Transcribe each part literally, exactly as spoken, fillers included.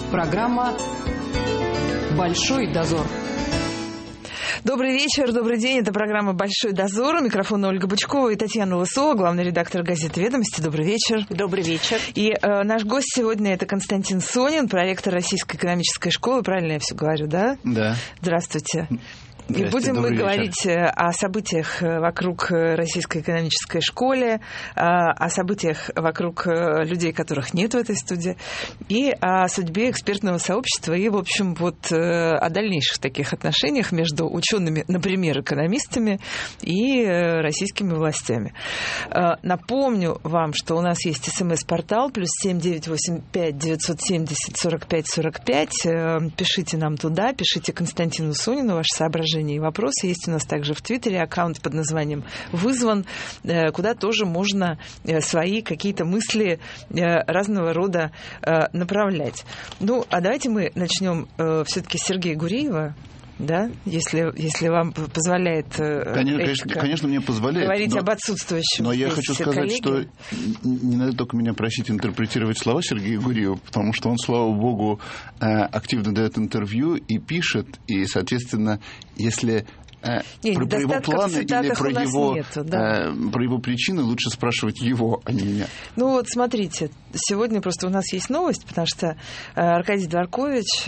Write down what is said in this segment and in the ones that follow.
Программа «Большой дозор». Добрый вечер, добрый день. Это программа «Большой дозор». У микрофона Ольга Бычкова и Татьяна Лысова, главный редактор газеты «Ведомости». Добрый вечер. Добрый вечер. И э, наш гость сегодня — это Константин Сонин, проректор Российской экономической школы. Правильно я все говорю, да? Да. Здравствуйте. И будем мы вечер. говорить о событиях вокруг Российской экономической школы, о событиях вокруг людей, которых нет в этой студии, и о судьбе экспертного сообщества, и, в общем, вот о дальнейших таких отношениях между учеными, например, экономистами и российскими властями. Напомню вам, что у нас есть СМС-портал плюс семь девять восемь пять девятьсот семьдесят сорок пять сорок пять. Пишите нам туда, пишите Константину Сонину ваши соображения и вопросы. Есть у нас также в Твиттере аккаунт под названием «Вызван», куда тоже можно свои какие-то мысли разного рода направлять. Ну, а давайте мы начнем все-таки с Сергея Гуриева. Да, если, если вам позволяет конечно, конечно, конечно, мне позволяет говорить но, об отсутствующем. Но я хочу сказать, коллеги. что не надо только меня просить интерпретировать слова Сергея Гуриева, потому что он, слава богу, активно дает интервью и пишет, и, соответственно, если... Нет, про, про его планы или про его, нету, да. э, про его причины лучше спрашивать его, а не меня. Ну вот смотрите, сегодня просто у нас есть новость, потому что Аркадий Дворкович,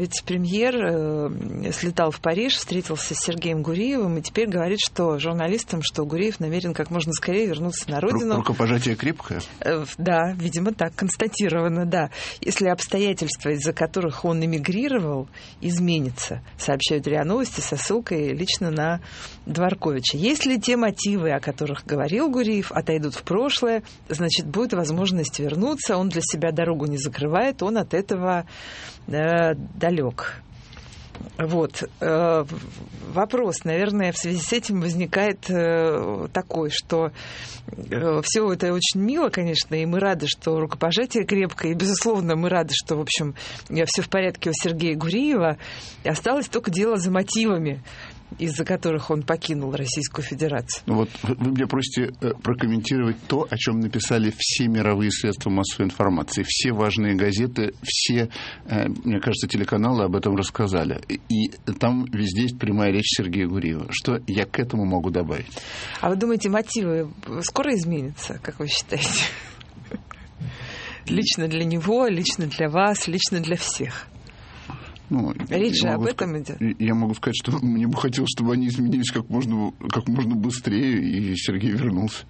вице-премьер, слетал в Париж, встретился с Сергеем Гуриевым и теперь говорит, что журналистам, что Гуриев намерен как можно скорее вернуться на родину. Рукопожатие крепкое? Да, видимо так, констатировано, да. Если обстоятельства, из-за которых он эмигрировал, изменятся, сообщают РИА Новости со ссылкой лично на Дворковича. Если те мотивы, о которых говорил Гуриев, отойдут в прошлое, значит, будет возможность вернуться. Он для себя дорогу не закрывает, он от этого э, далек. Вот. Э, вопрос, наверное, в связи с этим возникает э, такой, что э, все это очень мило, конечно, и мы рады, что рукопожатие крепкое, и, безусловно, мы рады, что, в общем, все в порядке у Сергея Гуриева. Осталось только дело за мотивами, из-за которых он покинул Российскую Федерацию. Ну вот вы меня просите прокомментировать то, о чем написали все мировые средства массовой информации. Все важные газеты, все, мне кажется, телеканалы об этом рассказали. И там везде есть прямая речь Сергея Гуриева. Что я к этому могу добавить? А вы думаете, мотивы скоро изменятся, как вы считаете? Лично для него, лично для вас, лично для всех? Ну, Речь же об сказать, этом идет. Я могу сказать, что мне бы хотелось, чтобы они изменились как можно, как можно быстрее, и Сергей вернулся.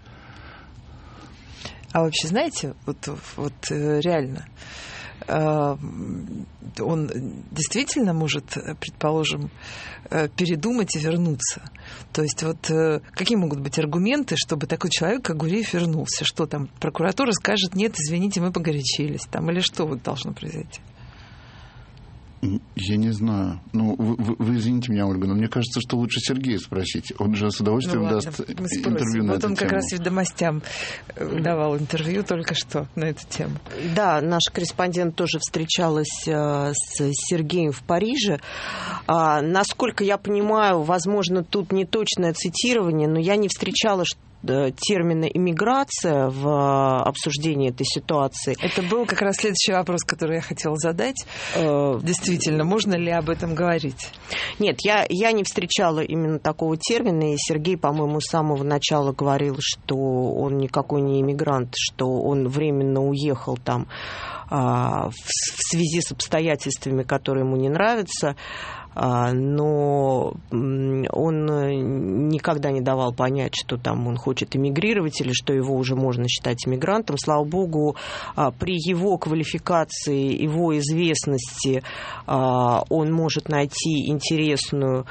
А вообще, знаете, вот, вот реально, он действительно может, предположим, передумать и вернуться. То есть вот какие могут быть аргументы, чтобы такой человек, как Гуриев, вернулся? Что там, прокуратура скажет: нет, извините, мы погорячились, там, или что вот должно произойти? Я не знаю. Ну, вы, вы, вы извините меня, Ольга, но мне кажется, что лучше Сергея спросить. Он же с удовольствием ну, ладно, даст интервью на вот эту он тему. как раз «Ведомостям» давал интервью только что на эту тему. Да, наш корреспондент тоже встречалась с Сергеем в Париже. А, насколько я понимаю, возможно, тут не точное цитирование, но я не встречала, что термина «иммиграция» в обсуждении этой ситуации. Это был как раз следующий вопрос, который я хотела задать. Действительно, можно ли об этом говорить? Нет, я, я не встречала именно такого термина, и Сергей, по-моему, с самого начала говорил, что он никакой не иммигрант, что он временно уехал там в связи с обстоятельствами, которые ему не нравятся. Но он никогда не давал понять, что там он хочет эмигрировать или что его уже можно считать эмигрантом. Слава богу, при его квалификации, его известности он может найти интересную,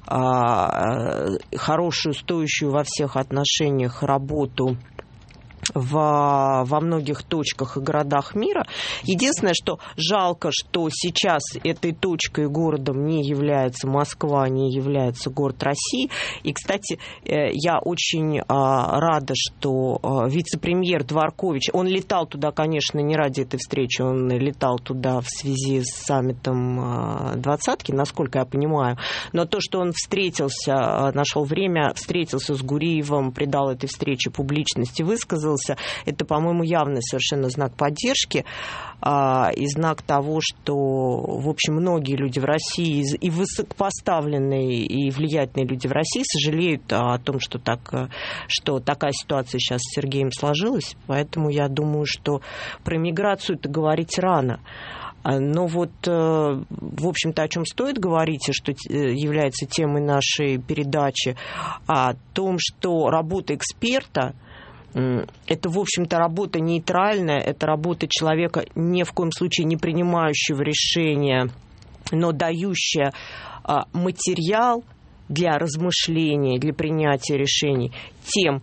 хорошую, стоящую во всех отношениях работу в, во многих точках и городах мира. Единственное, что жалко, что сейчас этой точкой городом не является Москва, не является город России. И, кстати, я очень рада, что вице-премьер Дворкович, он летал туда, конечно, не ради этой встречи, он летал туда в связи с саммитом двадцатки, насколько я понимаю, но то, что он встретился, нашел время, встретился с Гуриевым, придал этой встрече публичности, высказал высказался, это, по-моему, явный совершенно знак поддержки и знак того, что, в общем, многие люди в России, и высокопоставленные, и влиятельные люди в России сожалеют о том, что, так, что такая ситуация сейчас с Сергеем сложилась. Поэтому я думаю, что про миграцию-то говорить рано. Но вот, в общем-то, о чем стоит говорить, и что является темой нашей передачи, о том, что работа эксперта — это, в общем-то, работа нейтральная, это работа человека, ни в коем случае не принимающего решения, но дающая материал для размышления, для принятия решений тем,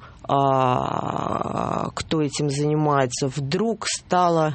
кто этим занимается, вдруг стало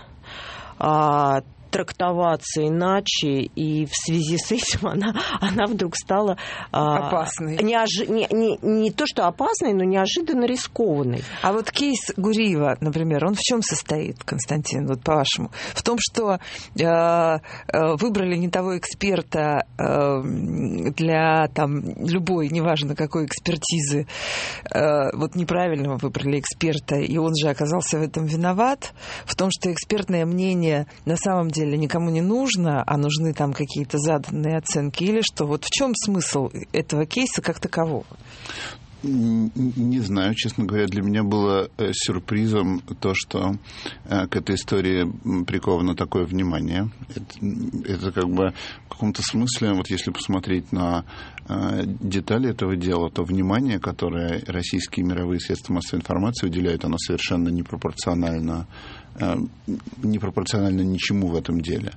трактоваться иначе, и в связи с этим она, она вдруг стала опасной. Неожи... Не, не, не то, что опасной, но неожиданно рискованной. А вот кейс Гуриева, например, он в чем состоит, Константин, вот по-вашему? В том, что э, выбрали не того эксперта э, для там, любой, неважно какой экспертизы, э, вот неправильного выбрали эксперта, и он же оказался в этом виноват, в том, что экспертное мнение на самом деле никому не нужно, а нужны там какие-то заданные оценки, или что? Вот в чем смысл этого кейса как такового? Не знаю, честно говоря, для меня было сюрпризом то, что к этой истории приковано такое внимание. Это, это как бы в каком-то смысле, вот если посмотреть на детали этого дела, то внимание, которое российские мировые средства массовой информации уделяют, оно совершенно непропорционально непропорционально ничему в этом деле.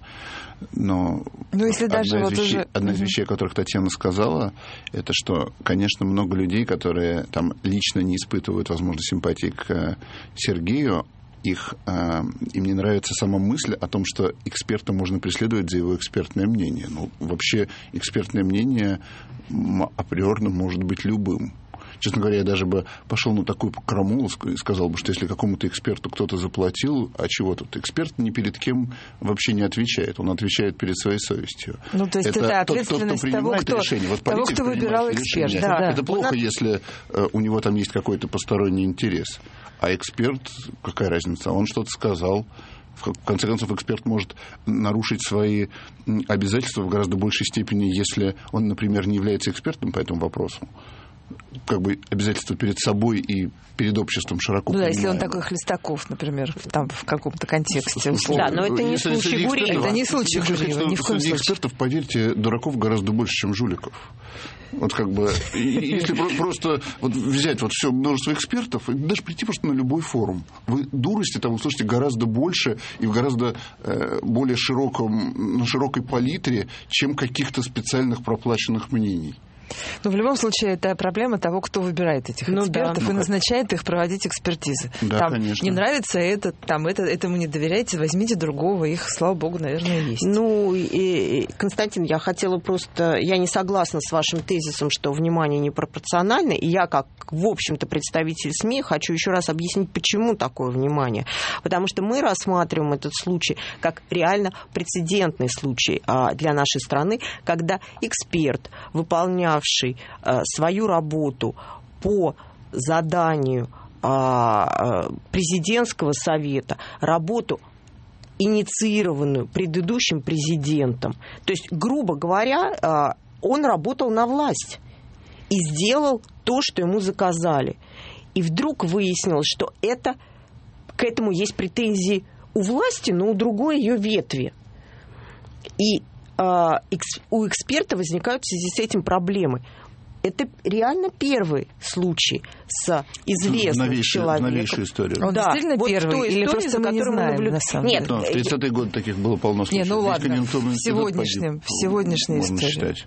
Но ну, если одна, даже из вот вещей, уже... одна из вещей, о которых Татьяна сказала, это что, конечно, много людей, которые там лично не испытывают, возможно, симпатии к Сергею, их, э, им не нравится сама мысль о том, что эксперта можно преследовать за его экспертное мнение. Ну, вообще, экспертное мнение априорно может быть любым. Честно говоря, я даже бы пошел на такую крамолу и сказал бы, что если какому-то эксперту кто-то заплатил, а чего тут? Эксперт ни перед кем вообще не отвечает. Он отвечает перед своей совестью. Ну, то есть это, это ответственность тот, кто того, кто, вот того, кто выбирал эксперта. Да, да. Это плохо, нас... если э, у него там есть какой-то посторонний интерес. А эксперт, какая разница? Он что-то сказал. В конце концов, эксперт может нарушить свои обязательства в гораздо большей степени, если он, например, не является экспертом по этому вопросу. Как бы обязательства перед собой и перед обществом широко ну, понимаем. Да, если он такой Хлестаков, например, там в каком-то контексте. Да, но это не случай Гуриева. Это не случай Гуриева, ни в коем случае. Экспертов, поверьте, дураков гораздо больше, чем жуликов. Вот как бы, если просто вот взять вот все множество экспертов, и даже прийти просто на любой форум, вы дурости там услышите гораздо больше и в гораздо э, более широком, на широкой палитре, чем каких-то специальных проплаченных мнений. Но в любом случае это проблема того, кто выбирает этих ну, экспертов да. и назначает их проводить экспертизы. Да, там конечно. Не нравится это, там это, этому не доверяйте, возьмите другого, их, слава богу, наверное, есть. Ну, и, Константин, я хотела просто, я не согласна с вашим тезисом, что внимание непропорционально, и я, как, в общем-то, представитель СМИ, хочу еще раз объяснить, почему такое внимание. Потому что мы рассматриваем этот случай как реально прецедентный случай для нашей страны, когда эксперт, выполнял свою работу по заданию президентского совета, работу, инициированную предыдущим президентом. То есть, грубо говоря, он работал на власть и сделал то, что ему заказали. И вдруг выяснилось, что это, к этому есть претензии у власти, но у другой ее ветви. И у эксперта возникают в связи с этим проблемы. Это реально первый случай с известным новейшая, человеком. Новейшая история. Он да, действительно вот первый? Или просто мы не знаем, наблюд... на самом Нет, деле? Да, в тридцатые годы таких было полно случаев. Не, ну ладно, в сегодняшнем, в сегодняшней можно истории. Считать.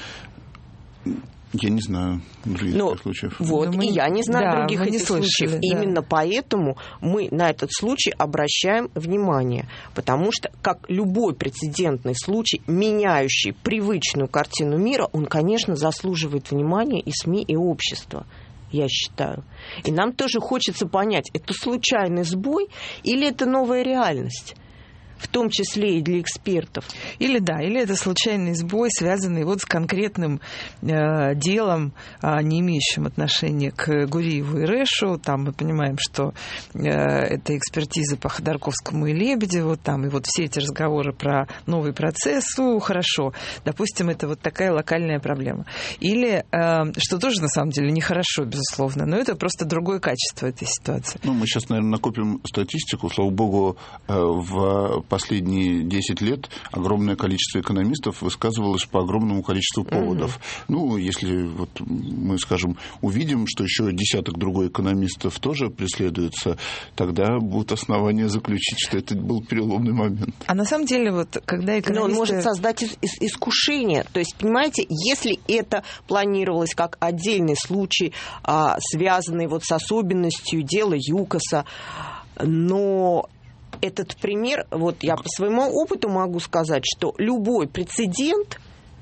Я не знаю других ну, случаев. Вот, мы, и я не знаю да, других мы этих не слышали, случаев. Да. Именно поэтому мы на этот случай обращаем внимание. Потому что, как любой прецедентный случай, меняющий привычную картину мира, он, конечно, заслуживает внимания и СМИ, и общества, я считаю. И нам тоже хочется понять, это случайный сбой или это новая реальность, в том числе и для экспертов. Или да, или это случайный сбой, связанный вот с конкретным э, делом, э, не имеющим отношения к Гуриеву и Решу. Там мы понимаем, что э, это экспертиза по Ходорковскому и Лебедеву, там и вот все эти разговоры про новый процесс, ну, хорошо, допустим, это вот такая локальная проблема. Или, э, что тоже на самом деле нехорошо, безусловно, но это просто другое качество этой ситуации. Ну, мы сейчас, наверное, накопим статистику. Слава богу, в последние десять лет огромное количество экономистов высказывалось по огромному количеству поводов. Mm-hmm. Ну, если вот мы, скажем, увидим, что еще десяток другой экономистов тоже преследуются, тогда будут основания заключить, что это был переломный момент. А на самом деле, вот когда экономисты... Но он может создать искушение. То есть, понимаете, если это планировалось как отдельный случай, связанный вот с особенностью дела ЮКОСа, но этот пример, вот я по своему опыту могу сказать, что любой прецедент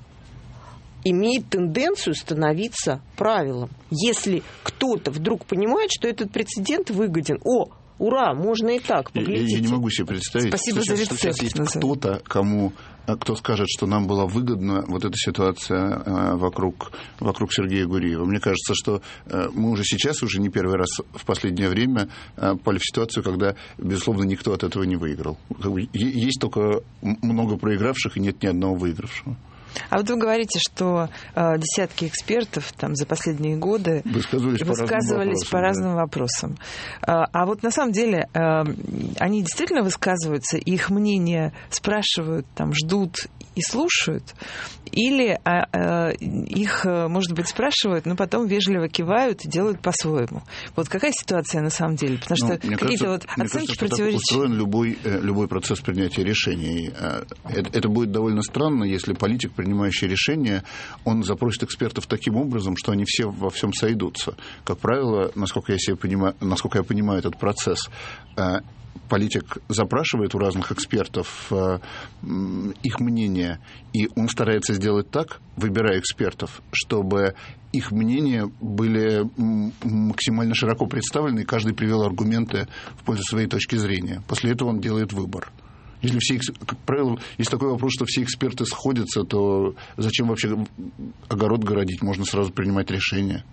имеет тенденцию становиться правилом. Если кто-то вдруг понимает, что этот прецедент выгоден, о, ура, можно и так, поглядите. Я, я не могу себе представить, Спасибо сейчас, за рецепт, что сейчас есть кто-то, кому... кто скажет, что нам была выгодна вот эта ситуация вокруг, вокруг Сергея Гуриева. Мне кажется, что мы уже сейчас, уже не первый раз в последнее время попали в ситуацию, когда, безусловно, никто от этого не выиграл. Есть только много проигравших и нет ни одного выигравшего. А вот вы говорите, что э, десятки экспертов там, за последние годы высказывались, высказывались по разным вопросам. По разным вопросам. А, а вот на самом деле э, они действительно высказываются, и их мнение спрашивают, там, ждут и слушают, или а, а, их, может быть, спрашивают, но потом вежливо кивают и делают по-своему. Вот какая ситуация на самом деле? Потому что ну, какие-то вот оценки противоречат. Устроен любой, любой процесс принятия решений. Это, это будет довольно странно, если политик, принимающий решение, он запросит экспертов таким образом, что они все во всем сойдутся. Как правило, насколько я, себе понимаю, насколько я понимаю этот процесс, политик запрашивает у разных экспертов э, их мнение, и он старается сделать так, выбирая экспертов, чтобы их мнения были максимально широко представлены, и каждый привел аргументы в пользу своей точки зрения. После этого он делает выбор. Если все, как правило, есть такой вопрос, что все эксперты сходятся, то зачем вообще огород городить? Можно сразу принимать решение.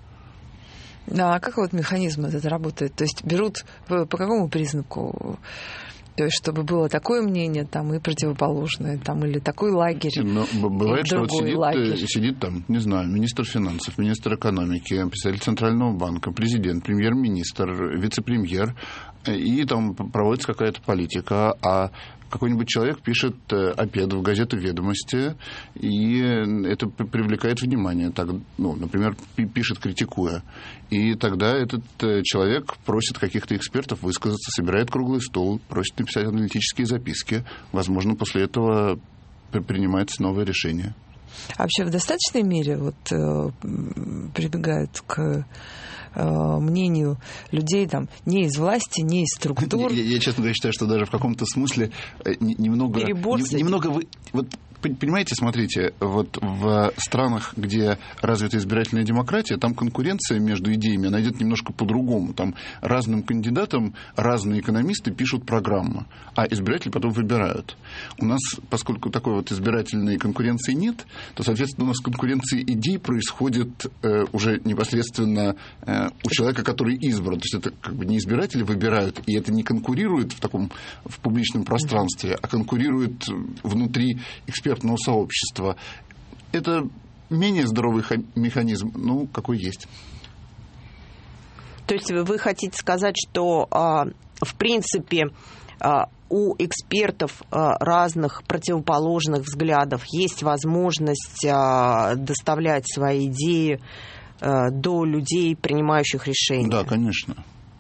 А как вот механизм этот работает? То есть берут по какому признаку? То есть, чтобы было такое мнение там, и противоположное, там, или такой лагерь, но бывает, и что вот сидит, лагерь. сидит там, не знаю, министр финансов, министр экономики, представитель Центрального банка, президент, премьер-министр, вице-премьер, и там проводится какая-то политика, а какой-нибудь человек пишет опед в газету «Ведомости», и это привлекает внимание. Так, ну, например, пишет, критикуя. И тогда этот человек просит каких-то экспертов высказаться, собирает круглый стол, просит написать аналитические записки. Возможно, после этого принимается новое решение. А вообще в достаточной мере вот, э, прибегают к э, мнению людей там, не из власти, не из структур? Я, я, честно говоря, считаю, что даже в каком-то смысле немного... Перебор не, немного вы, вот, понимаете, смотрите, вот в странах, где развита избирательная демократия, там конкуренция между идеями, она идет немножко по-другому. Там разным кандидатам разные экономисты пишут программы, а избиратели потом выбирают. У нас, поскольку такой вот избирательной конкуренции нет, то, соответственно, у нас конкуренция идей происходит э, уже непосредственно э, у человека, который избран. То есть это как бы не избиратели выбирают, и это не конкурирует в таком в публичном пространстве, а конкурирует внутри экспертного сообщества. Это менее здоровый механизм, ну, какой есть. То есть вы хотите сказать, что, в принципе, у экспертов разных противоположных взглядов есть возможность доставлять свои идеи до людей, принимающих решения? Да, конечно.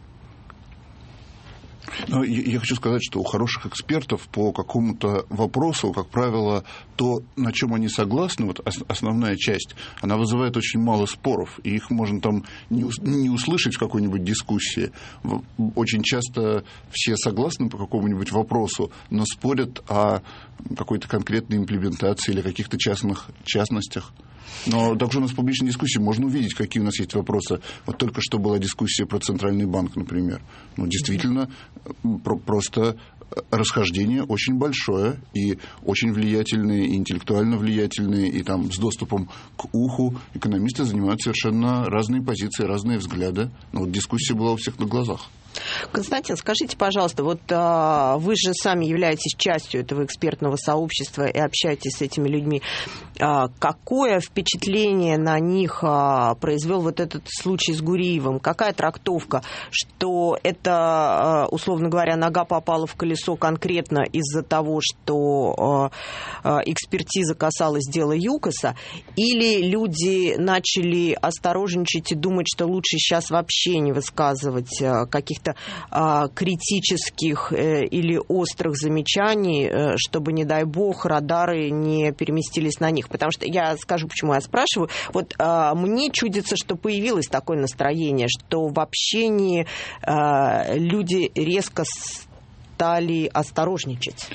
Но я хочу сказать, что у хороших экспертов по какому-то вопросу, как правило, то, на чем они согласны, вот основная часть, она вызывает очень мало споров, и их можно там не услышать в какой-нибудь дискуссии. Очень часто все согласны по какому-нибудь вопросу, но спорят о какой-то конкретной имплементации или каких-то частных частностях. Но также у нас в публичной дискуссии можно увидеть, какие у нас есть вопросы. Вот только что была дискуссия про Центральный банк, например. Ну, действительно, про- просто расхождение очень большое, и очень влиятельные, и интеллектуально влиятельные, и там с доступом к уху экономисты занимают совершенно разные позиции, разные взгляды. Но вот дискуссия была у всех на глазах. Константин, скажите, пожалуйста, вот а, вы же сами являетесь частью этого экспертного сообщества и общаетесь с этими людьми. А, какое впечатление на них а, произвел вот этот случай с Гуриевым? Какая трактовка, что это, а, условно говоря, нога попала в колесо конкретно из-за того, что а, экспертиза касалась дела ЮКОСа, или люди начали осторожничать и думать, что лучше сейчас вообще не высказывать а, каких-то критических или острых замечаний, чтобы, не дай бог, радары не переместились на них. Потому что я скажу, почему я спрашиваю. Вот мне чудится, что появилось такое настроение, что в общении люди резко стали осторожничать.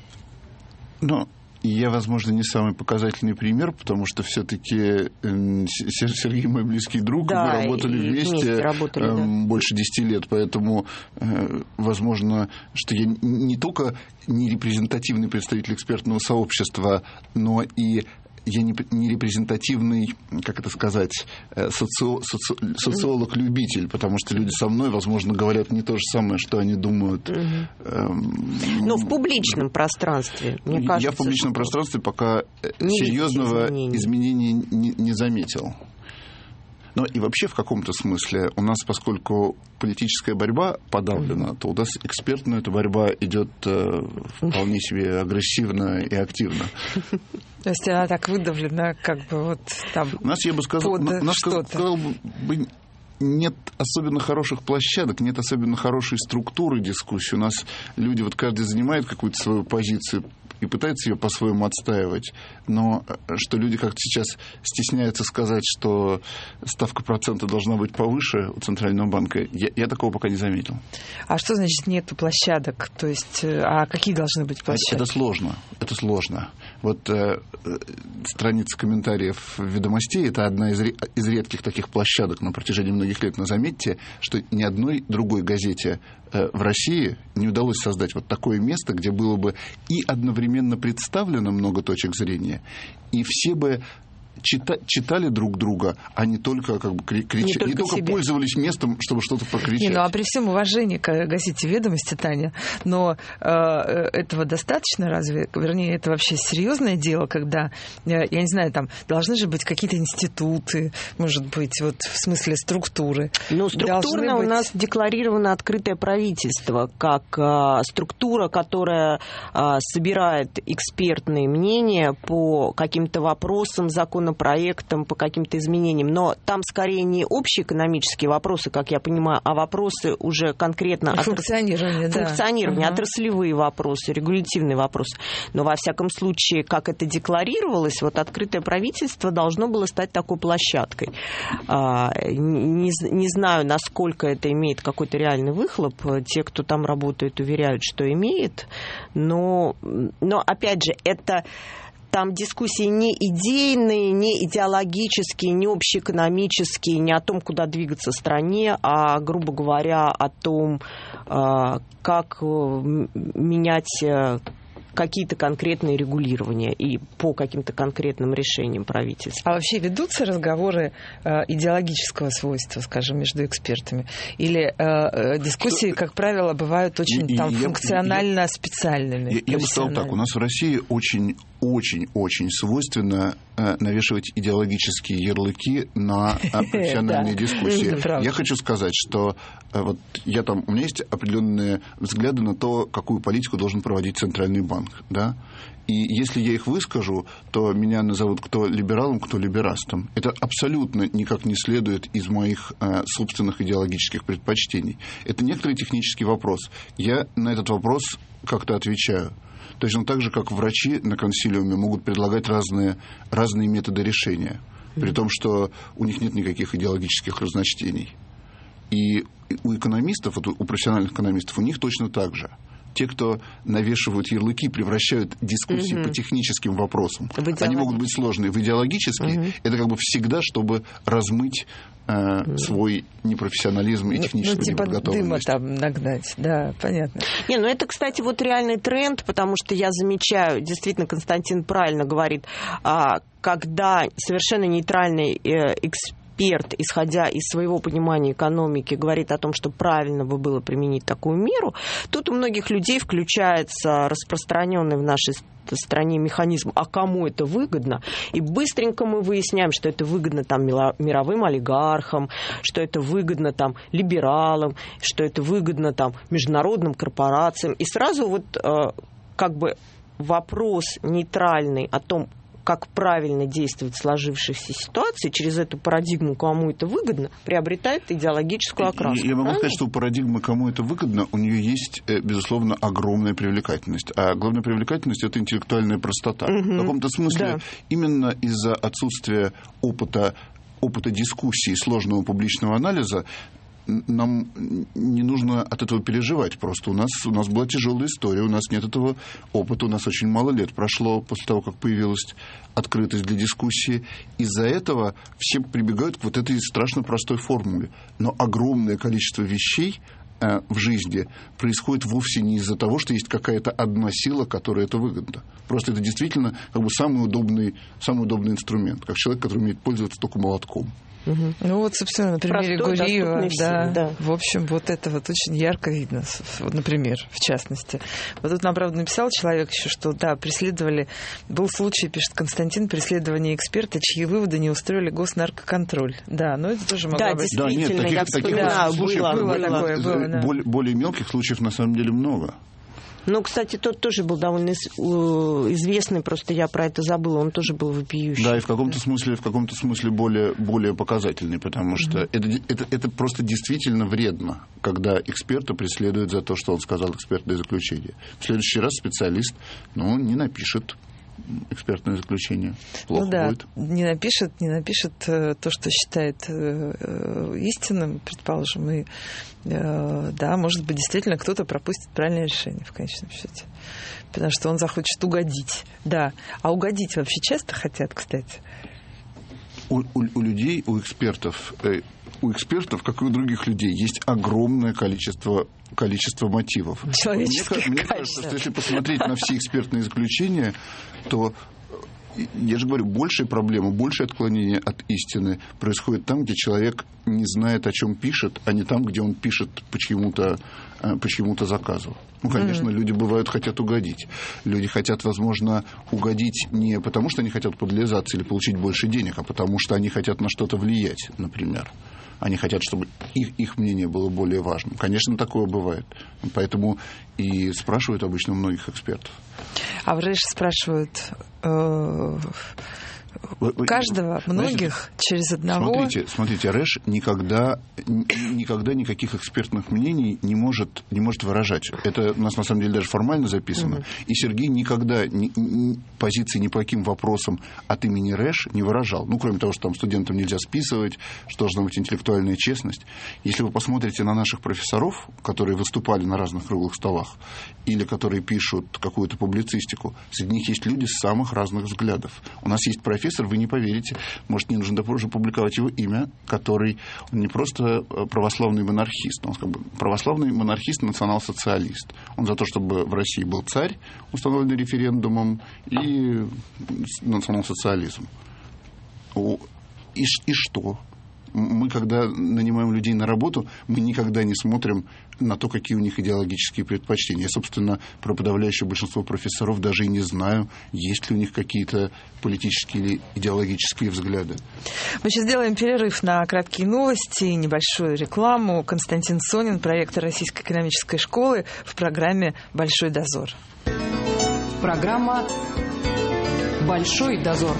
Но я, возможно, не самый показательный пример, потому что все-таки Сергей мой близкий друг, да, мы работали вместе, вместе работали, да. больше десяти лет, поэтому, возможно, что я не только не репрезентативный представитель экспертного сообщества, но и я не, не репрезентативный, как это сказать, соци, соци, социолог-любитель, потому что люди со мной, возможно, говорят не то же самое, что они думают. Угу. Эм, Но в публичном пространстве, мне кажется. Я в публичном пространстве пока серьезного изменения, изменения не, не заметил. Но и вообще в каком-то смысле у нас, поскольку политическая борьба подавлена, то у нас экспертная эта борьба идет э, вполне себе агрессивно и активно. То есть она так выдавлена, как бы вот там. У нас, я бы сказал, у нас, сказал бы, нет особенно хороших площадок, нет особенно хорошей структуры дискуссии. У нас люди, вот каждый занимает какую-то свою позицию и пытается ее по-своему отстаивать, но что люди как-то сейчас стесняются сказать, что ставка процента должна быть повыше у Центрального банка, я, я такого пока не заметил. А что значит нету площадок? То есть, а какие должны быть площадки? Это, это сложно, это сложно. Вот э, страница комментариев «Ведомостей» — это одна из, из редких таких площадок на протяжении многих лет. Но заметьте, что ни одной другой газете э, в России не удалось создать вот такое место, где было бы и одновременно представлено много точек зрения, и все бы чита- читали друг друга, а не только как бы кричали, не только, не только пользовались местом, чтобы что-то прокричать. Не, ну а при всем уважении к газете «Ведомости», Таня, но э, этого достаточно разве? Вернее, это вообще серьезное дело, когда, э, я не знаю, там должны же быть какие-то институты, может быть, вот в смысле структуры. Ну, структурно быть... у нас декларировано открытое правительство, как э, структура, которая э, собирает экспертные мнения по каким-то вопросам, законопроектам, по каким-то изменениям. Но там скорее не общие экономические вопросы, как я понимаю, а вопросы уже конкретно... Функционирование, отра... да. Функционирование, угу. Отраслевые вопросы, регулятивные вопросы. Но, во всяком случае, как это декларировалось, вот открытое правительство должно было стать такой площадкой. А, не, не знаю, насколько это имеет какой-то реальный выхлоп. Те, кто там работает, уверяют, что имеет. Но, но опять же, это... Там дискуссии не идейные, не идеологические, не общеэкономические, не о том, куда двигаться стране, а, грубо говоря, о том, как менять какие-то конкретные регулирования и по каким-то конкретным решениям правительства. А вообще ведутся разговоры э, идеологического свойства, скажем, между экспертами? Или э, дискуссии, как правило, бывают очень и, там, и функционально-специальными? Я, я бы сказал так, у нас в России очень очень-очень свойственно э, навешивать идеологические ярлыки на э, профессиональные дискуссии. Я хочу сказать, что э, вот я там, у меня есть определенные взгляды на то, какую политику должен проводить Центральный банк, да? И если я их выскажу, то меня назовут кто либералом, кто либерастом. Это абсолютно никак не следует из моих э, собственных идеологических предпочтений. Это некоторый технический вопрос. Я на этот вопрос как-то отвечаю. Точно так же, как врачи на консилиуме могут предлагать разные, разные методы решения, при том, что у них нет никаких идеологических разночтений. И у экономистов, у профессиональных экономистов, у них точно так же. те, кто навешивают ярлыки, превращают дискуссии угу. по техническим вопросам. Они могут быть сложные в идеологические. Угу. Это как бы всегда, чтобы размыть э, свой непрофессионализм и техническую ну, типа неподготовленность. Дыма там нагнать, да, понятно. Не, ну это, кстати, вот реальный тренд, потому что я замечаю, действительно, Константин правильно говорит, когда совершенно нейтральный эксперт, Эксперт, исходя из своего понимания экономики, говорит о том, что правильно бы было применить такую меру, тут у многих людей включается распространенный в нашей стране механизм, а кому это выгодно, и быстренько мы выясняем, что это выгодно там мировым олигархам, что это выгодно там либералам, что это выгодно там международным корпорациям, и сразу вот как бы вопрос нейтральный о том, как правильно действовать в сложившейся ситуации, через эту парадигму, кому это выгодно, приобретает идеологическую окраску. Я, я могу сказать, что у парадигмы, кому это выгодно, у нее есть, безусловно, огромная привлекательность. А главная привлекательность – это интеллектуальная простота. Угу. В каком-то смысле да. именно из-за отсутствия опыта, опыта дискуссии, сложного публичного анализа, нам не нужно от этого переживать. Просто у нас, у нас была тяжелая история, у нас нет этого опыта, у нас очень мало лет прошло после того, как появилась открытость для дискуссии. Из-за этого все прибегают к вот этой страшно простой формуле. Но огромное количество вещей э, в жизни происходит вовсе не из-за того, что есть какая-то одна сила, которой это выгодно. Просто это действительно как бы самый удобный, самый удобный инструмент, как человек, который умеет пользоваться только молотком. Угу. Ну вот, собственно, на примере Гуриева, да, да. В общем, вот это вот очень ярко видно, вот, например, в частности. Вот тут нам, правда, написал человек еще, что, да, преследовали, был случай, пишет Константин, преследование эксперта, чьи выводы не устроили госнаркоконтроль. Да, но это тоже могло да, быть. Да, нет, таких, я таких да, случаев, было, было, было, такое, было, да. более, более мелких случаев на самом деле много. Ну, кстати, тот тоже был довольно известный, просто я про это забыла, он тоже был вопиющий. Да, и в каком-то смысле, в каком-то смысле более, более показательный, потому что mm-hmm. это, это, это просто действительно вредно, когда эксперта преследуют за то, что он сказал экспертное заключение. В следующий раз специалист, ну, не напишет экспертное заключение. Плохо ну, да. будет. Не напишет, не напишет э, то, что считает э, э, истинным, предположим, и э, да, может быть, действительно кто-то пропустит правильное решение в конечном счете. Потому что он захочет угодить. Да. А угодить вообще часто хотят, кстати? У, у, у людей, у экспертов, э, у экспертов, как и у других людей, есть огромное количество, количество мотивов. Человеческих мне, мне кажется, что если посмотреть на все экспертные заключения, то, я же говорю, большая проблема, большее отклонение от истины происходит там, где человек не знает, о чем пишет, а не там, где он пишет по чьему-то, по чьему-то заказу. Ну, конечно, mm-hmm. люди бывают, хотят угодить. Люди хотят, возможно, угодить не потому, что они хотят подлизаться или получить больше денег, а потому что они хотят на что-то влиять, например. Они хотят, чтобы их, их мнение было более важным. Конечно, такое бывает. Поэтому и спрашивают обычно многих экспертов. А в РЭШ спрашивают э, каждого, многих, Значит, через одного? Смотрите, смотрите, РЭШ никогда, никогда никаких экспертных мнений не может, не может выражать. Это у нас, на самом деле, даже формально записано. Угу. И Сергей никогда ни, ни, позиции ни по каким вопросам от имени РЭШ не выражал. Ну, кроме того, что там студентам нельзя списывать, что должна быть интеллектуальная честность. Если вы посмотрите на наших профессоров, которые выступали на разных круглых столах, или которые пишут какую-то публицистику, среди них есть люди с самых разных взглядов. У нас есть профессор, вы не поверите, может, не нужно даже публиковать его имя, который он не просто православный монархист, он как бы православный монархист, национал-социалист. Он за то, чтобы в России был царь, установленный референдумом, и национал-социализм. И, и что? Мы, когда нанимаем людей на работу, мы никогда не смотрим на то, какие у них идеологические предпочтения. Я, собственно, про подавляющее большинство профессоров даже и не знаю, есть ли у них какие-то политические или идеологические взгляды. Мы сейчас сделаем перерыв на краткие новости и небольшую рекламу. Константин Сонин, проректор Российской экономической школы, в программе «Большой дозор». Программа «Большой дозор».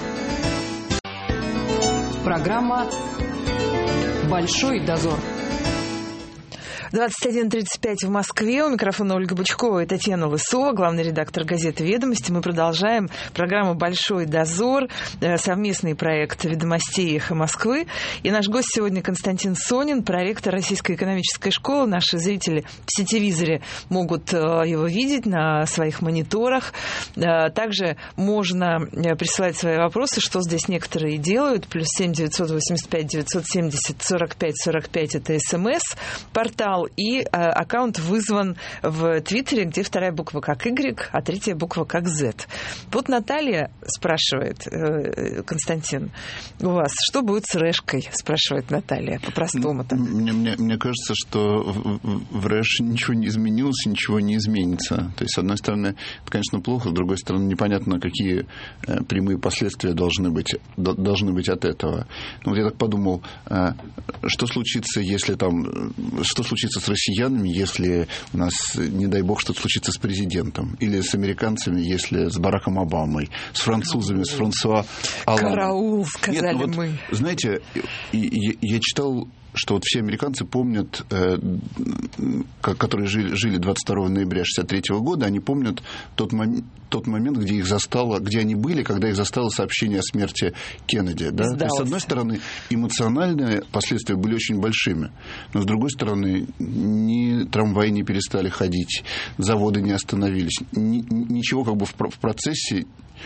Программа «Большой дозор». двадцать один тридцать пять в Москве. У микрофона Ольга Бычкова и Татьяна Лысова, главный редактор газеты «Ведомости». Мы продолжаем программу «Большой дозор», совместный проект «Ведомостей» и «Эхо Москвы». И наш гость сегодня Константин Сонин, проректор Российской экономической школы. Наши зрители в сетевизоре могут его видеть на своих мониторах. Также можно присылать свои вопросы, что здесь некоторые делают. Плюс семь девятьсот восемьдесят пять девятьсот семьдесят сорок пять сорок пять это СМС-портал. И э, аккаунт вызван в Твиттере, где вторая буква как Y, а третья буква как Z. Вот Наталья спрашивает, э, Константин, у вас что будет с Рэшкой? Спрашивает Наталья, по-простому. Мне, мне, мне кажется, что в, в Рэш ничего не изменилось, ничего не изменится. То есть, с одной стороны, это, конечно, плохо, с другой стороны, непонятно, какие э, прямые последствия должны быть, до, должны быть от этого. Ну, вот я так подумал, э, что случится, если там... Что случится с россиянами, если у нас, не дай бог, что-то случится с президентом? Или с американцами, если с Бараком Обамой? С французами, с Франсуа Олландом? Караул, сказали. Нет, ну, вот, мы. Знаете, я, я читал, что вот все американцы помнят, э, которые жили, жили двадцать второго ноября шестьдесят третьего года, они помнят тот, мом- тот момент, где их застало, где они были, когда их застало сообщение о смерти Кеннеди. Да? То есть, с одной стороны, эмоциональные последствия были очень большими, но с другой стороны, ни трамваи не перестали ходить, заводы не остановились, ни, ничего как бы в, в процессе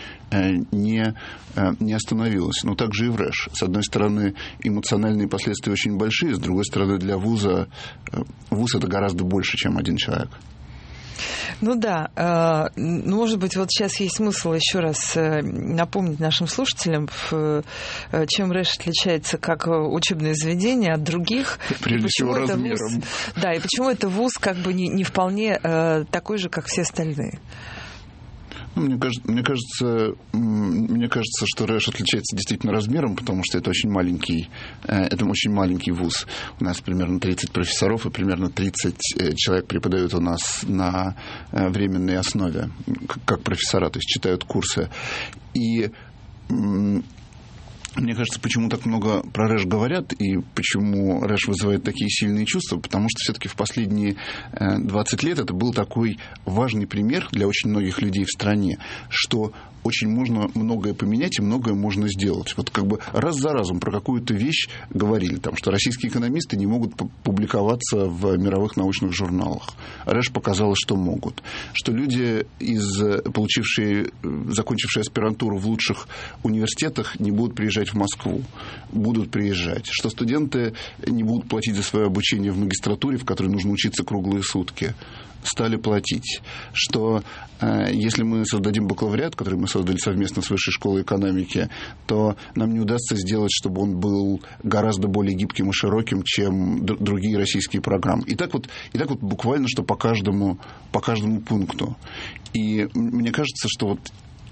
не, не остановилось. Но также и в Рэш. С одной стороны, эмоциональные последствия очень большие, с другой стороны, для вуза вуз это гораздо больше, чем один человек. Ну да, ну, может быть, вот сейчас есть смысл еще раз напомнить нашим слушателям, чем Рэш отличается как учебное заведение от других. Прежде всего, размером. Вуз, да, и почему это вуз как бы не, не вполне такой же, как все остальные. Ну, мне, кажется, мне, кажется, мне кажется, что Рэш отличается действительно размером, потому что это очень маленький, это очень маленький вуз. У нас примерно тридцать профессоров и примерно тридцать человек преподают у нас на временной основе, как профессора, то есть читают курсы. И мне кажется, почему так много про Рэш говорят и почему Рэш вызывает такие сильные чувства, потому что все-таки в последние двадцать лет это был такой важный пример для очень многих людей в стране, что очень можно многое поменять и многое можно сделать. Вот как бы раз за разом про какую-то вещь говорили, там, что российские экономисты не могут публиковаться в мировых научных журналах. Рэш показала, что могут. Что люди, из, получившие, закончившие аспирантуру в лучших университетах, не будут приезжать в Москву. Будут приезжать. Что студенты не будут платить за свое обучение в магистратуре, в которой нужно учиться круглые сутки. Стали платить. Что э, если мы создадим бакалавриат, который мы создали совместно с Высшей школой экономики, то нам не удастся сделать, чтобы он был гораздо более гибким и широким, чем д- другие российские программы. И так вот, и так вот буквально, что по каждому, по каждому пункту. И мне кажется, что вот,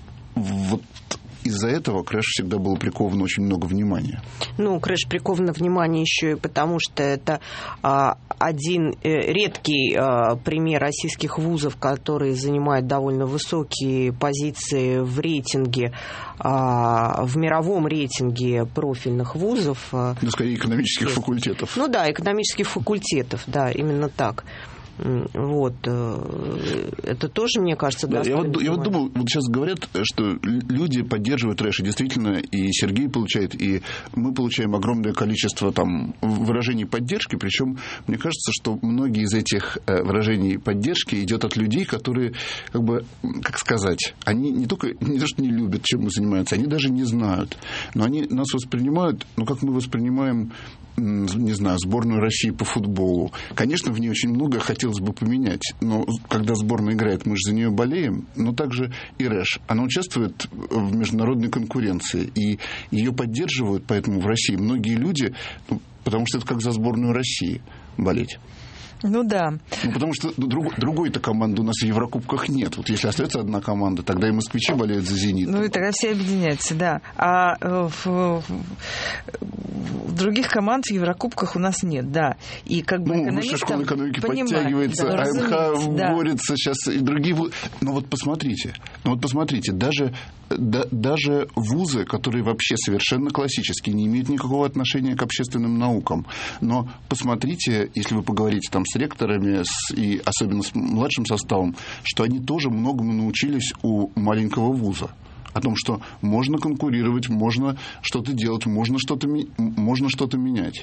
вот из-за этого к Рэш всегда было приковано очень много внимания. Ну, к Рэш приковано внимание еще и потому, что это а, один э, редкий а, пример российских вузов, которые занимают довольно высокие позиции в рейтинге, а, в мировом рейтинге профильных вузов. Ну, скорее, экономических есть. факультетов. Ну да, экономических факультетов, да, именно так. Вот. Это тоже, мне кажется, да, я, вот, я вот думал, вот сейчас говорят, что люди поддерживают Рэш, и действительно, и Сергей получает, и мы получаем огромное количество там выражений поддержки, причем мне кажется, что многие из этих выражений поддержки идет от людей, которые, как бы, как сказать, они не только, не то, что не любят, чем мы занимаемся, они даже не знают, но они нас воспринимают, ну, как мы воспринимаем, не знаю, сборную России по футболу. Конечно, в ней очень много хотелось бы поменять, но когда сборная играет, мы же за нее болеем, но также и Рэш. Она участвует в международной конкуренции, и ее поддерживают, поэтому в России многие люди, ну, потому что это как за сборную России болеть. Ну да. Ну, потому что друг, другой-то команды у нас в Еврокубках нет. Вот если остается одна команда, тогда и москвичи болеют за «Зенит». Ну и тогда все объединяются, да. А в, в других команд в Еврокубках у нас нет, да. И как бы ну, Высшая школа экономики подтягивается, да, АНХ да. борется сейчас, и другие... Но вот посмотрите, ну вот посмотрите, даже... Да, даже вузы, которые вообще совершенно классические, не имеют никакого отношения к общественным наукам. Но посмотрите, если вы поговорите там с ректорами, с, и особенно с младшим составом, что они тоже многому научились у маленького вуза. О том, что можно конкурировать, можно что-то делать, можно что-то, можно что-то менять.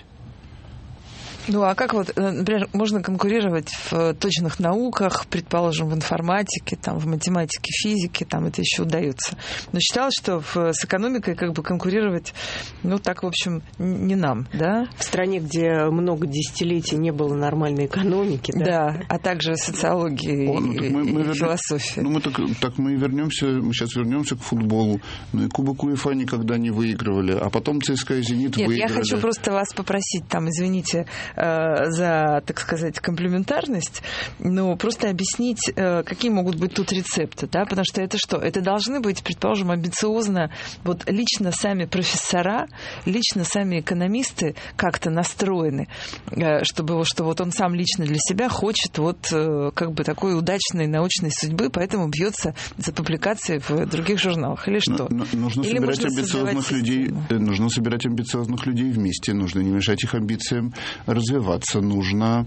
Ну, а как вот, например, можно конкурировать в точных науках, предположим, в информатике, там, в математике, физике, там это еще удается. Но считалось, что в, с экономикой как бы конкурировать, ну, так, в общем, не нам, да? В стране, где много десятилетий не было нормальной экономики, да? Да, а также социологии О, ну, и, мы, мы и вернем... философии. Ну, мы так, так мы и вернемся, мы сейчас вернемся к футболу. Ну, и Кубок УЕФА никогда не выигрывали, а потом ЦСКА и Зенит Нет, выиграли. Я хочу просто вас попросить, там, извините, за, так сказать, комплементарность, но просто объяснить, какие могут быть тут рецепты, да, потому что это что? Это должны быть, предположим, амбициозно, вот лично сами профессора, лично сами экономисты как-то настроены, чтобы, что вот он сам лично для себя хочет вот как бы такой удачной научной судьбы, поэтому бьется за публикации в других журналах, или что? Но, но нужно или собирать амбициозных людей, нужно собирать амбициозных людей вместе, нужно не мешать их амбициям развиваться, нужно,